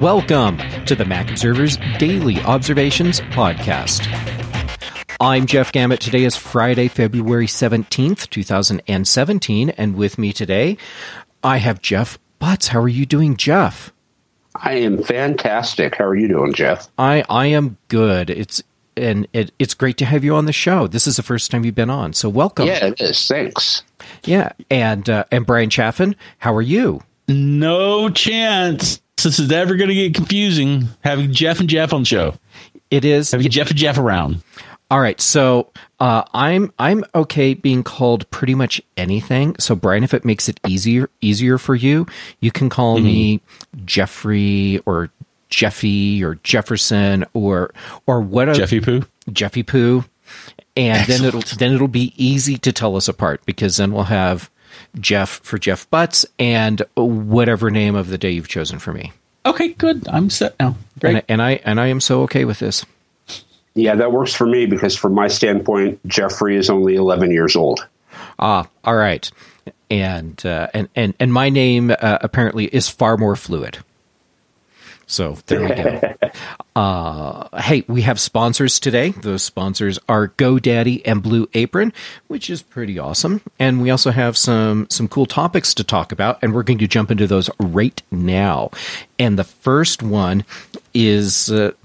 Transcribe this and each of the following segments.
Welcome to the Mac Observer's Daily Observations Podcast. I'm Jeff Gamet. Today is Friday, February 17th, 2017, and with me today, I have Jeff Butts. How are you doing, Jeff? I am fantastic. How are you doing, Jeff? I am good. It's great to have you on the show. This is the first time you've been on, so welcome. Yeah, it is. Thanks. Yeah, and Brian Chaffin, how are you? No chance this is ever going to get confusing having Jeff and Jeff on the show. It is. Having Jeff and Jeff around. All right, so I'm okay being called pretty much anything. So Brian, if it makes it easier for you, you can call me Jeffrey or Jeffy or Jefferson or what? Jeffy Poo. Jeffy Poo, and Excellent. then it'll be easy to tell us apart because then we'll have Jeff for Jeff Butts and whatever name of the day you've chosen for me. Okay, good. I'm set now. Great. And I am so okay with this. Yeah, that works for me because from my standpoint, Jeffrey is only 11 years old. All right. And my name apparently is far more fluid. So there we go. Hey, we have sponsors today. Those sponsors are GoDaddy and Blue Apron, which is pretty awesome. And we also have some cool topics to talk about, and we're going to jump into those right now. And the first one is the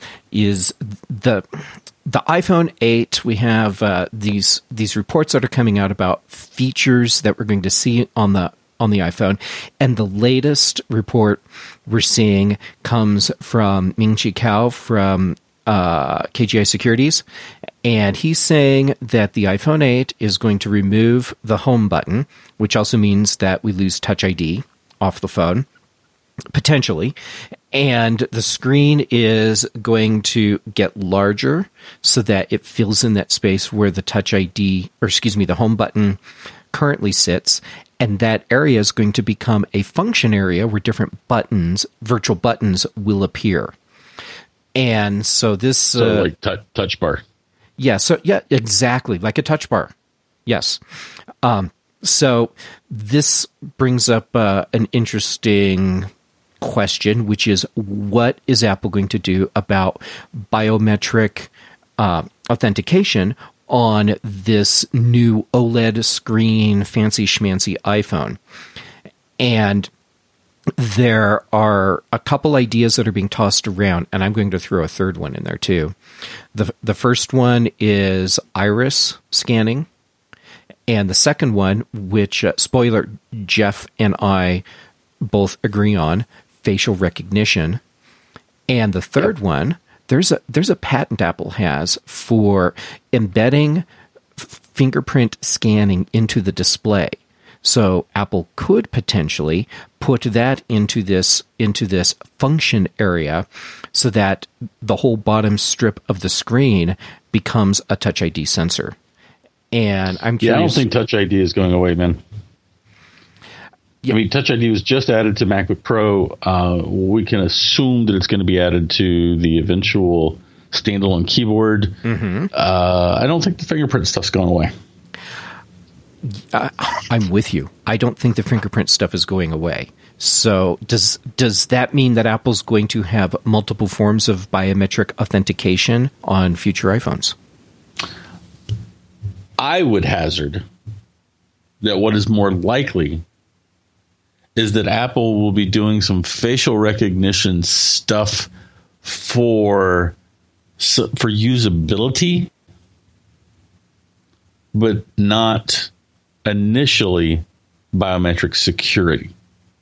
iPhone 8. We have these reports that are coming out about features that we're going to see on the iPhone, and the latest report we're seeing comes from Ming-Chi Kao from KGI Securities, and he's saying that the iPhone 8 is going to remove the home button, which also means that we lose Touch ID off the phone, potentially, and the screen is going to get larger so that it fills in that space where the Touch ID, the home button currently sits. And that area is going to become a function area where different buttons, virtual buttons, will appear. And so this... like touch bar. Yeah, exactly, like a touch bar. Yes. So this brings up an interesting question, which is what is Apple going to do about biometric authentication on this new OLED screen, fancy schmancy iPhone. And there are a couple ideas that are being tossed around, and I'm going to throw a third one in there too. The first one is iris scanning, and the second one, which, spoiler, Jeff and I both agree on, facial recognition. And the third one, there's a patent Apple has for embedding fingerprint scanning into the display. So Apple could potentially put that into this function area so that the whole bottom strip of the screen becomes a Touch ID sensor. And I'm curious. Yeah, I don't think Touch ID is going away, man. Yeah. I mean, Touch ID was just added to MacBook Pro. We can assume that it's going to be added to the eventual standalone keyboard. I don't think the fingerprint stuff's gone away. I'm with you. I don't think the fingerprint stuff is going away. So does that mean that Apple's going to have multiple forms of biometric authentication on future iPhones? I would hazard that what is more likely is that Apple will be doing some facial recognition stuff for usability, but not initially biometric security.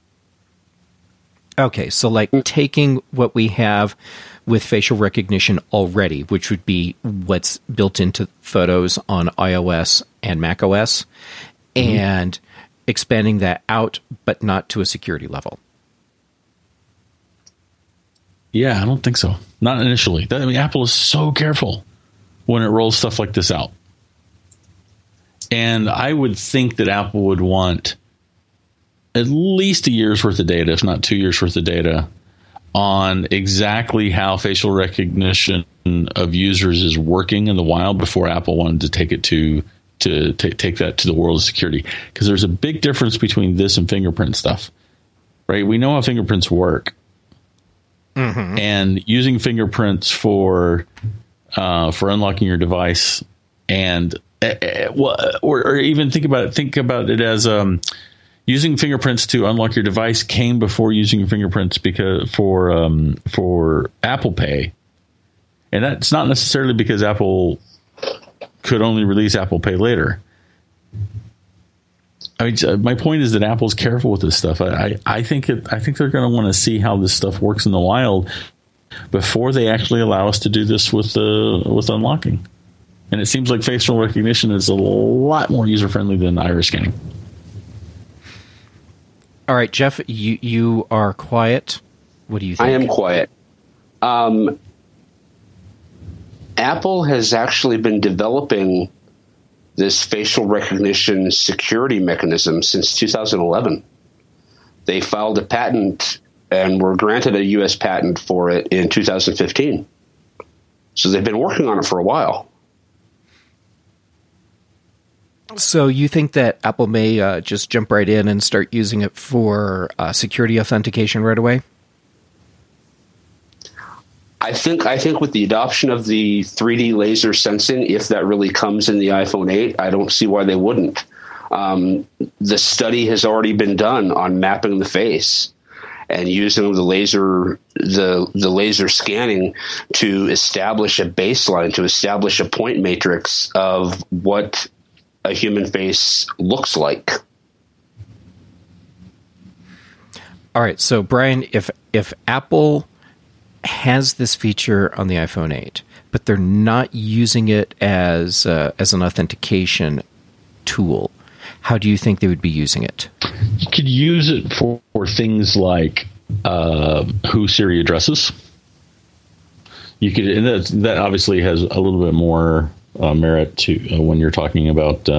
Okay, so like taking what we have with facial recognition already, which would be what's built into Photos on iOS and macOS, and expanding that out, but not to a security level. Yeah, I don't think so. Not initially. Apple is so careful when it rolls stuff like this out. And I would think that Apple would want at least a year's worth of data, if not 2 years worth of data, on exactly how facial recognition of users is working in the wild before Apple wanted to take it to take that to the world of security. Because there's a big difference between this and fingerprint stuff, right? We know how fingerprints work. and using fingerprints for unlocking your device, and or even think about it as using fingerprints to unlock your device came before using fingerprints because for Apple Pay, and that's not necessarily because Apple could only release Apple Pay later. I mean, my point is that Apple's careful with this stuff. I think they're going to want to see how this stuff works in the wild before they actually allow us to do this with unlocking. And it seems like facial recognition is a lot more user friendly than iris scanning. All right, Jeff, you are quiet. What do you think? I am quiet. Apple has actually been developing this facial recognition security mechanism since 2011. They filed a patent and were granted a U.S. patent for it in 2015. So they've been working on it for a while. So you think that Apple may just jump right in and start using it for security authentication right away? I think with the adoption of the 3D laser sensing, if that really comes in the iPhone 8, I don't see why they wouldn't. The study has already been done on mapping the face and using the laser scanning to establish a baseline, to establish a point matrix of what a human face looks like. All right, so Brian, if Apple has this feature on the iPhone 8, but they're not using it as an authentication tool, how do you think they would be using it? You could use it for things like who Siri addresses. You could, and that obviously has a little bit more merit to when you're talking about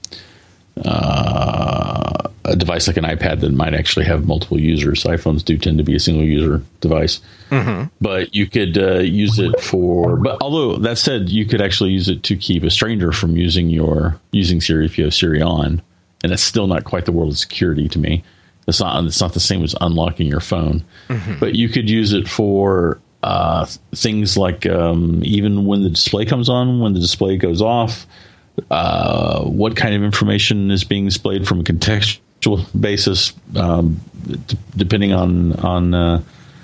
a device like an iPad that might actually have multiple users. iPhones do tend to be a single user device, but you could use it for. But although that said, you could actually use it to keep a stranger from using Siri if you have Siri on, and that's still not quite the world of security to me. It's not the same as unlocking your phone, but you could use it for things like even when the display comes on, when the display goes off, what kind of information is being displayed from a contextual basis, depending on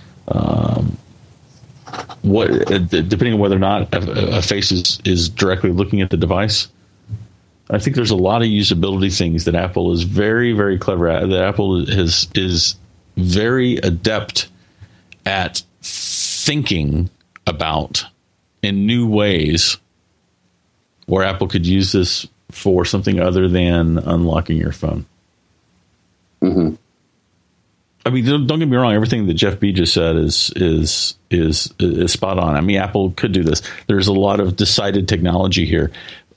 depending on whether or not a face is directly looking at the device. I think there's a lot of usability things that Apple is very, very clever at. That Apple is very adept at thinking about in new ways, where Apple could use this for something other than unlocking your phone. Mm-hmm. I mean, don't get me wrong. Everything that Jeff B just said is spot on. I mean, Apple could do this. There's a lot of decided technology here.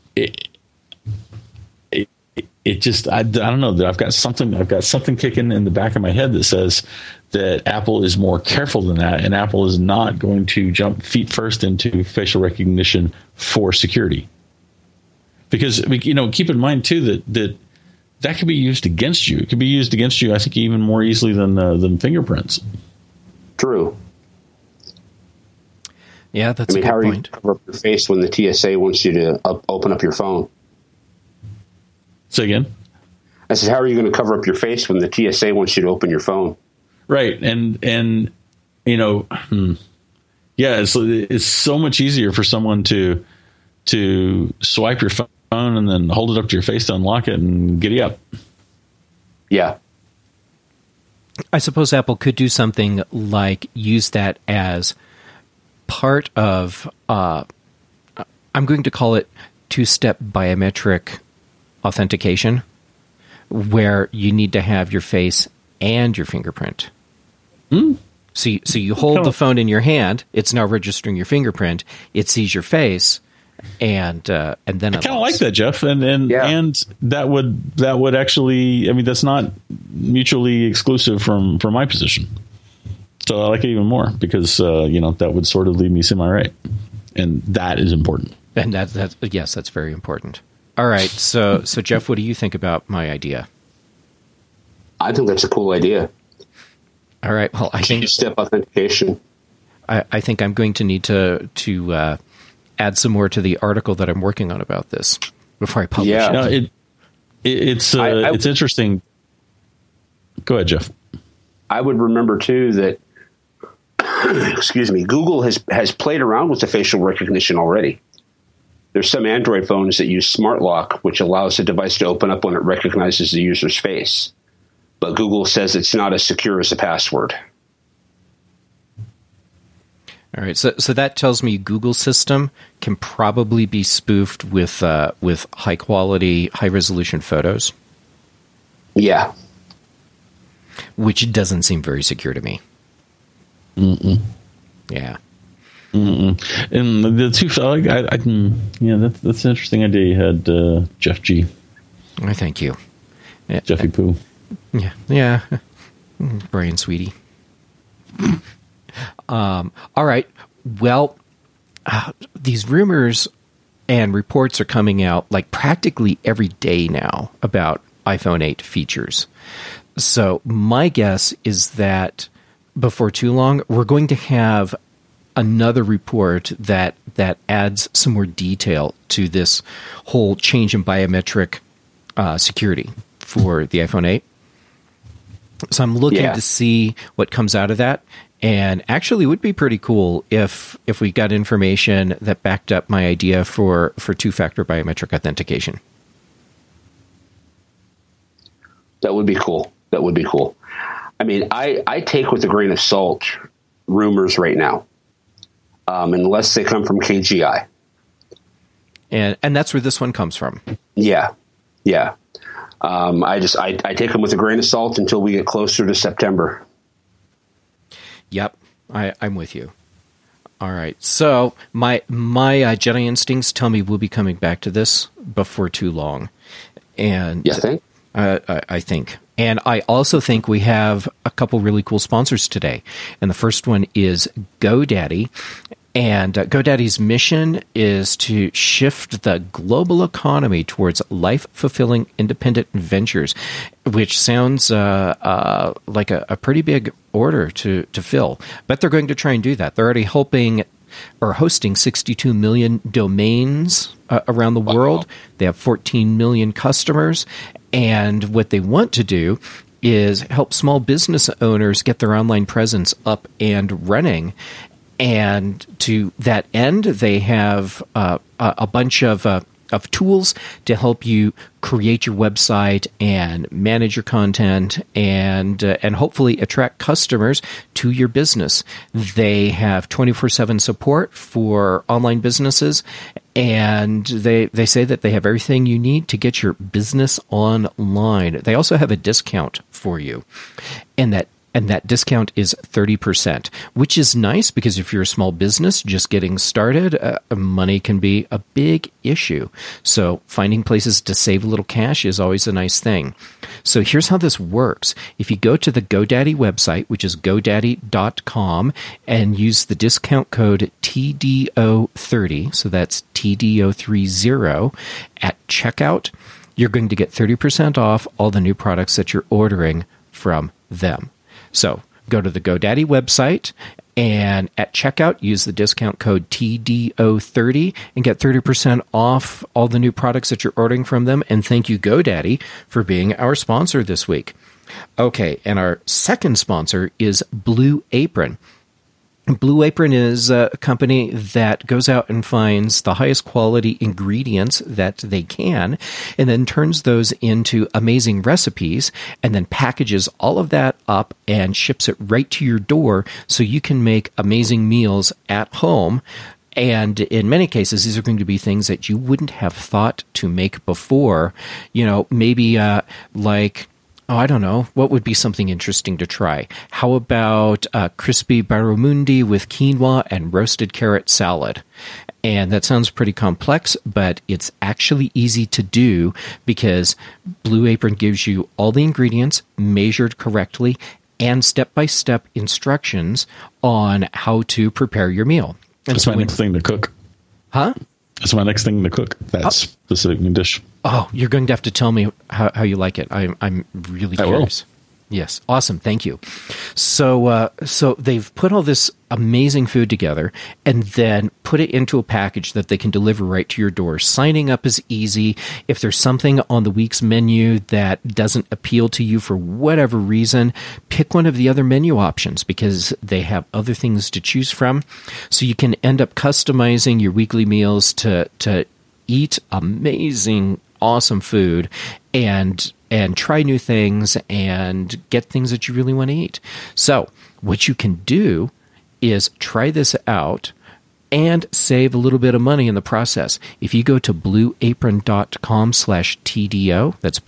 It just, I don't know, that I've got something kicking in the back of my head that says that Apple is more careful than that, and Apple is not going to jump feet first into facial recognition for security. Because, keep in mind too that could be used against you. It could be used against you, I think, even more easily than fingerprints. True. Yeah, that's a good point. How are you to cover up your face when the TSA wants you to open up your phone? Say again? I said, how are you going to cover up your face when the TSA wants you to open your phone? Right. And it's so much easier for someone to swipe your phone and then hold it up to your face to unlock it and giddy up. Yeah. I suppose Apple could do something like use that as part of, I'm going to call it two-step biometric authentication, where you need to have your face and your fingerprint. So you hold the phone in your hand. It's now registering your fingerprint. It sees your face, and then I kind of like that, Jeff. And that would actually, I mean, that's not mutually exclusive from my position. So I like it even more because that would sort of leave me semi-right, and that is important. And that's very important. All right, so Jeff, what do you think about my idea? I think that's a cool idea. All right, well, I think two-step authentication. I think I'm going to need to add some more to the article that I'm working on about this before I publish it. No, it's interesting. Go ahead, Jeff. I would remember too that excuse me, Google has played around with the facial recognition already. There's some Android phones that use Smart Lock, which allows the device to open up when it recognizes the user's face. But Google says it's not as secure as a password. All right, so that tells me Google system can probably be spoofed with high quality, high resolution photos. Yeah, which doesn't seem very secure to me. Mm-mm. Yeah. Mm-mm. And the two, that's an interesting idea you had, Jeff G. Oh, thank you, Jeffy Poo. Yeah, Brian Sweetie. All right. Well, these rumors and reports are coming out like practically every day now about iPhone 8 features. So my guess is that before too long, we're going to have another report that adds some more detail to this whole change in biometric security for the iPhone 8. So I'm looking to see what comes out of that. And actually, it would be pretty cool if we got information that backed up my idea for two-factor biometric authentication. That would be cool. That would be cool. I mean, I take with a grain of salt rumors right now, unless they come from KGI. And that's where this one comes from. Yeah. I take them with a grain of salt until we get closer to September. Yep, I'm with you. All right, so my Jedi instincts tell me we'll be coming back to this before too long. And you think? I think. And I also think we have a couple really cool sponsors today. And the first one is GoDaddy. And GoDaddy's mission is to shift the global economy towards life-fulfilling independent ventures, which sounds like a pretty big order to fill. But they're going to try and do that. They're already hosting 62 million domains around the world. They have 14 million customers. And what they want to do is help small business owners get their online presence up and running. And to that end, they have a bunch of tools to help you create your website and manage your content and hopefully attract customers to your business. They have 24/7 support for online businesses, and they say that they have everything you need to get your business online. They also have a discount for you, and that discount is 30%, which is nice because if you're a small business just getting started, money can be a big issue. So finding places to save a little cash is always a nice thing. So here's how this works. If you go to the GoDaddy website, which is godaddy.com, and use the discount code TDO30, so that's TDO30 at checkout, you're going to get 30% off all the new products that you're ordering from them. So go to the GoDaddy website and at checkout, use the discount code TDO30 and get 30% off all the new products that you're ordering from them. And thank you, GoDaddy, for being our sponsor this week. Okay, and our second sponsor is Blue Apron. Blue Apron is a company that goes out and finds the highest quality ingredients that they can and then turns those into amazing recipes and then packages all of that up and ships it right to your door so you can make amazing meals at home. And in many cases, these are going to be things that you wouldn't have thought to make before. You know, maybe like... I don't know. What would be something interesting to try? How about crispy barramundi with quinoa and roasted carrot salad? And that sounds pretty complex, but it's actually easy to do because Blue Apron gives you all the ingredients measured correctly and step-by-step instructions on how to prepare your meal. And That's my next thing to cook. Huh? That's my next thing to cook, that specific dish. Oh, you're going to have to tell me how you like it. I'm really curious. Yes. Awesome. Thank you. So they've put all this amazing food together and then put it into a package that they can deliver right to your door. Signing up is easy. If there's something on the week's menu that doesn't appeal to you for whatever reason, pick one of the other menu options because they have other things to choose from. So you can end up customizing your weekly meals to eat amazing, awesome food and try new things and get things that you really want to eat. So what you can do is try this out and save a little bit of money in the process. If you go to blueapron.com/TDO, that's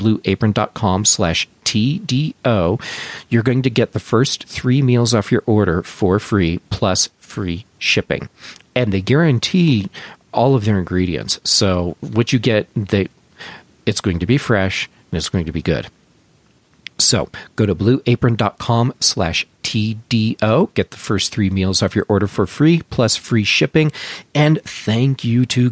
blueapron.com/TDO, you're going to get the first 3 meals off your order for free plus free shipping. And they guarantee all of their ingredients. So what you get, it's going to be fresh and it's going to be good. So go to blueapron.com/TDO, get the first 3 meals off your order for free plus free shipping. And thank you to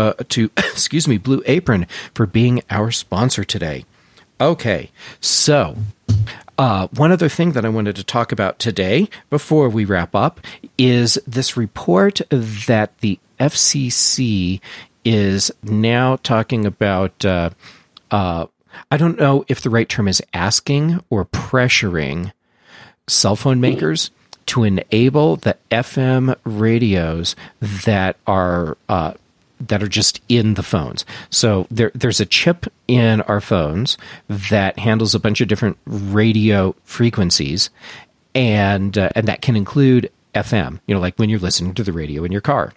Blue Apron for being our sponsor today. Okay, so one other thing that I wanted to talk about today before we wrap up is this report that the FCC is now talking about. I don't know if the right term is asking or pressuring cell phone makers to enable the FM radios that are just in the phones. So there's a chip in our phones that handles a bunch of different radio frequencies, and that can include FM. Like when you're listening to the radio in your car.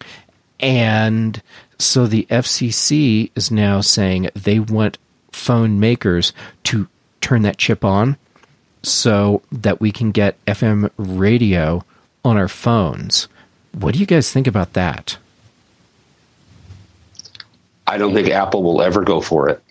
And so the FCC is now saying they want phone makers to turn that chip on so that we can get FM radio on our phones. What do you guys think about that? I don't think Apple will ever go for it.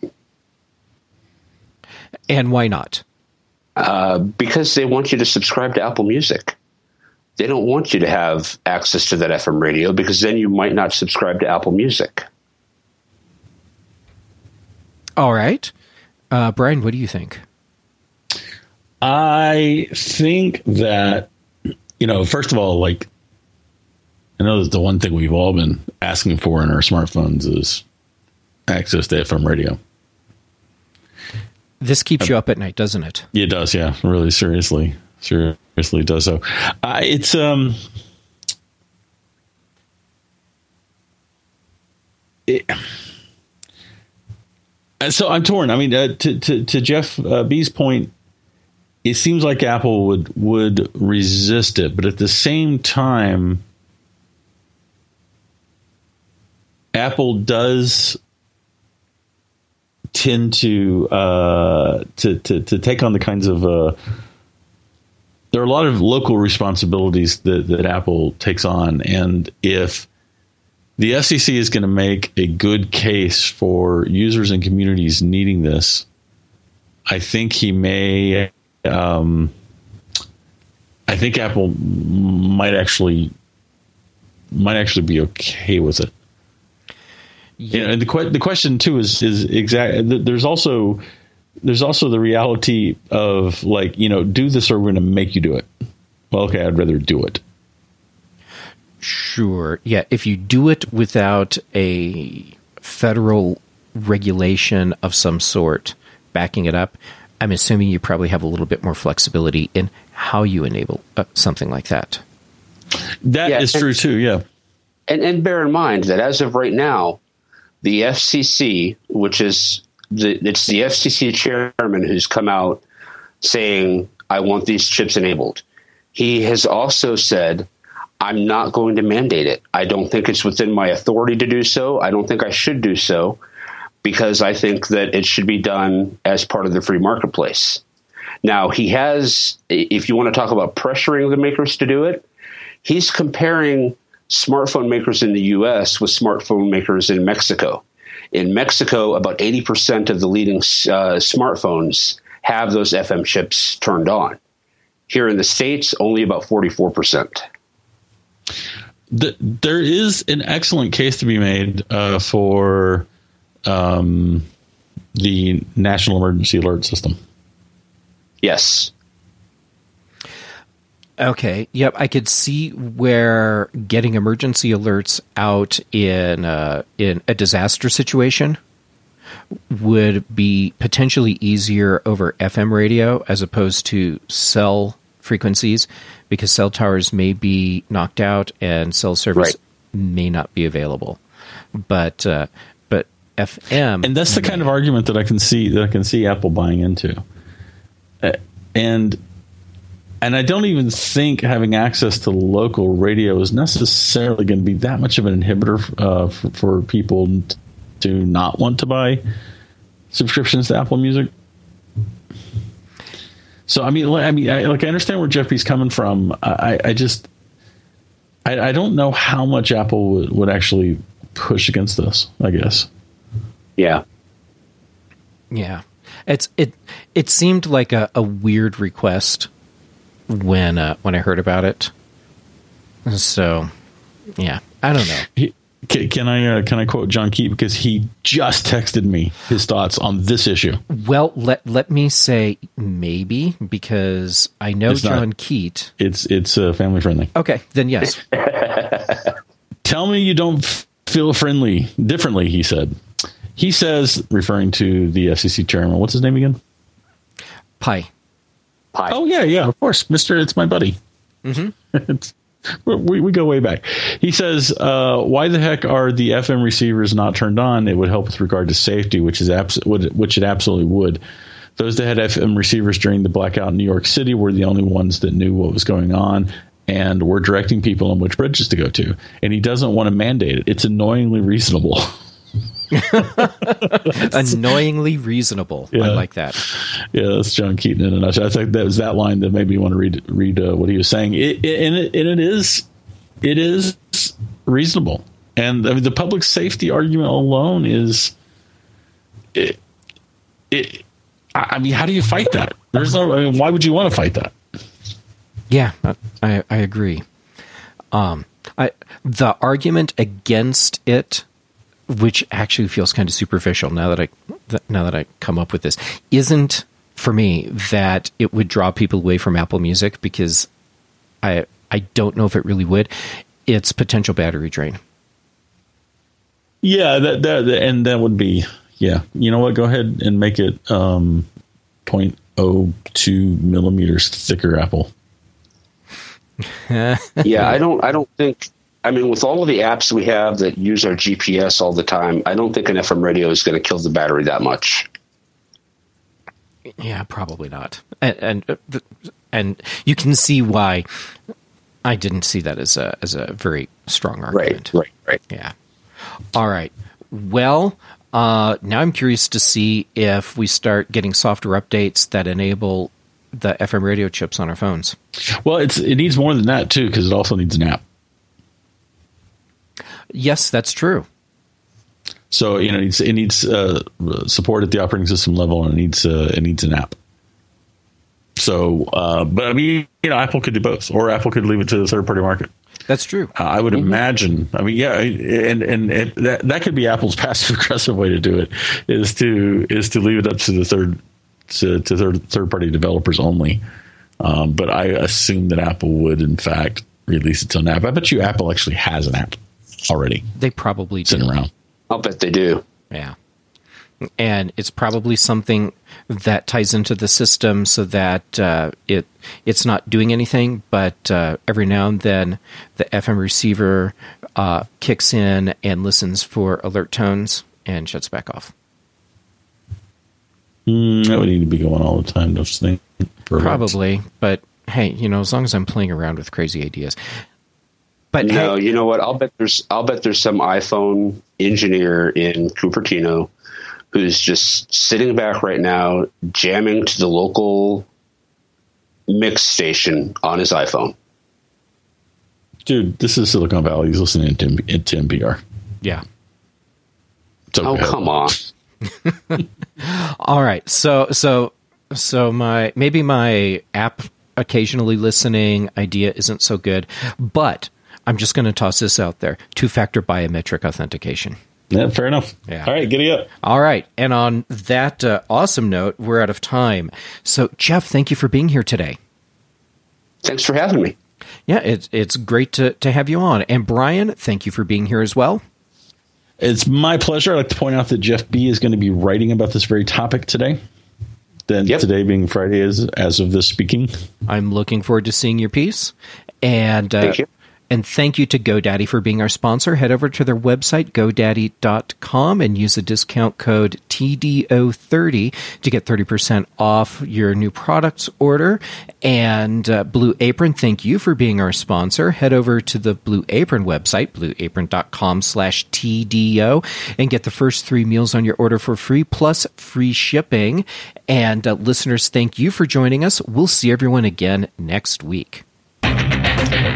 And why not? Because they want you to subscribe to Apple Music. They don't want you to have access to that FM radio because then you might not subscribe to Apple Music. All right. Brian, what do you think? I think that, first of all, I know that the one thing we've all been asking for in our smartphones is access to FM radio. This keeps you up at night, doesn't it? It does, yeah. Really seriously does so. So I'm torn. I mean, to Jeff B's point, it seems like Apple would resist it, but at the same time, Apple does tend to take on the kinds of there are a lot of local responsibilities that Apple takes on, and if the FCC is going to make a good case for users and communities needing this, I think he may. I think Apple might actually be okay with it. Yeah, and the question too is exactly. There's also the reality of do this or we're going to make you do it. Well, okay, I'd rather do it. Sure. Yeah. If you do it without a federal regulation of some sort backing it up, I'm assuming you probably have a little bit more flexibility in how you enable something like that. That is true too. Yeah. And bear in mind that as of right now, the FCC, which is it's the FCC chairman who's come out saying, I want these chips enabled. He has also said, I'm not going to mandate it. I don't think it's within my authority to do so. I don't think I should do so because I think that it should be done as part of the free marketplace. Now, he has, if you want to talk about pressuring the makers to do it, he's comparing smartphone makers in the U.S. with smartphone makers in Mexico. In Mexico, about 80% of the leading smartphones have those FM chips turned on. Here in the States, only about 44%. There is an excellent case to be made for the National Emergency Alert System. Yes. Okay. Yep. I could see where getting emergency alerts out in a disaster situation would be potentially easier over FM radio as opposed to cell frequencies, because cell towers may be knocked out and cell service may not be available. But FM, and that's the kind of argument that I can see Apple buying into, and I don't even think having access to local radio is necessarily going to be that much of an inhibitor for people to not want to buy subscriptions to Apple Music. So I understand where Jeff B's coming from. I don't know how much Apple would actually push against this, I guess. Yeah. It seemed like a weird request when I heard about it. So, yeah, I don't know. Can I quote John Keat, because he just texted me his thoughts on this issue? Well, let me say maybe, because I know John Keat. It's family friendly. Okay, then yes. Tell me you don't feel differently, he said. He says, referring to the FCC chairman, what's his name again? Pai. Oh, yeah, of course. It's my buddy. Mm-hmm. We go way back. He says, why the heck are the FM receivers not turned on? It would help with regard to safety, which it absolutely would. Those that had FM receivers during the blackout in New York City were the only ones that knew what was going on and were directing people on which bridges to go to. And he doesn't want to mandate it. It's annoyingly reasonable. Annoyingly reasonable. Yeah. I like that. Yeah, that's John Keaton in a nutshell. I think that was that line that made me want to read what he was saying. It is reasonable, and I mean the public safety argument alone is. I mean, how do you fight that? Why would you want to fight that? Yeah, I agree. The argument against it, which actually feels kind of superficial now that I come up with this, isn't for me that it would draw people away from Apple Music, because I don't know if it really would. It's potential battery drain. Yeah, that would be, yeah. You know what? Go ahead and make it 0.02 millimeters thicker, Apple. Yeah, I don't think. I mean, with all of the apps we have that use our GPS all the time, I don't think an FM radio is going to kill the battery that much. Yeah, probably not. And you can see why I didn't see that as a very strong argument. Right. Yeah. All right. Well, now I'm curious to see if we start getting software updates that enable the FM radio chips on our phones. Well, it needs more than that too, because it also needs an app. Yes, that's true. So it needs support at the operating system level, and it needs an app. So, but I mean, Apple could do both, or Apple could leave it to the third party market. That's true. I would imagine. I mean, yeah, and that could be Apple's passive aggressive way to do it is to leave it up to the third party developers only. But I assume that Apple would in fact release its own app. I bet you Apple actually has an app already. They probably sitting do. Around. I'll bet they do. Yeah. And it's probably something that ties into the system so that it's not doing anything, but every now and then the FM receiver kicks in and listens for alert tones and shuts back off. That would need to be going all the time, don't you think? Probably, but hey, as long as I'm playing around with crazy ideas. But no, you know what? I'll bet there's some iPhone engineer in Cupertino who's just sitting back right now, jamming to the local mix station on his iPhone. Dude, this is Silicon Valley. He's listening to NPR. Yeah. Oh, come on. All right. So my app occasionally listening idea isn't so good, but I'm just going to toss this out there. 2-factor biometric authentication. Yeah, fair enough. Yeah. All right, giddy up. All right. And on that awesome note, we're out of time. So, Jeff, thank you for being here today. Thanks for having me. Yeah, it's great to have you on. And Brian, thank you for being here as well. It's my pleasure. I'd like to point out that Jeff B. is going to be writing about this very topic today. Then today being Friday is as of this speaking. I'm looking forward to seeing your piece. And thank you. And thank you to GoDaddy for being our sponsor. Head over to their website, godaddy.com, and use the discount code TDO30 to get 30% off your new products order. And Blue Apron, thank you for being our sponsor. Head over to the Blue Apron website, blueapron.com/TDO, and get the first 3 meals on your order for free, plus free shipping. And listeners, thank you for joining us. We'll see everyone again next week.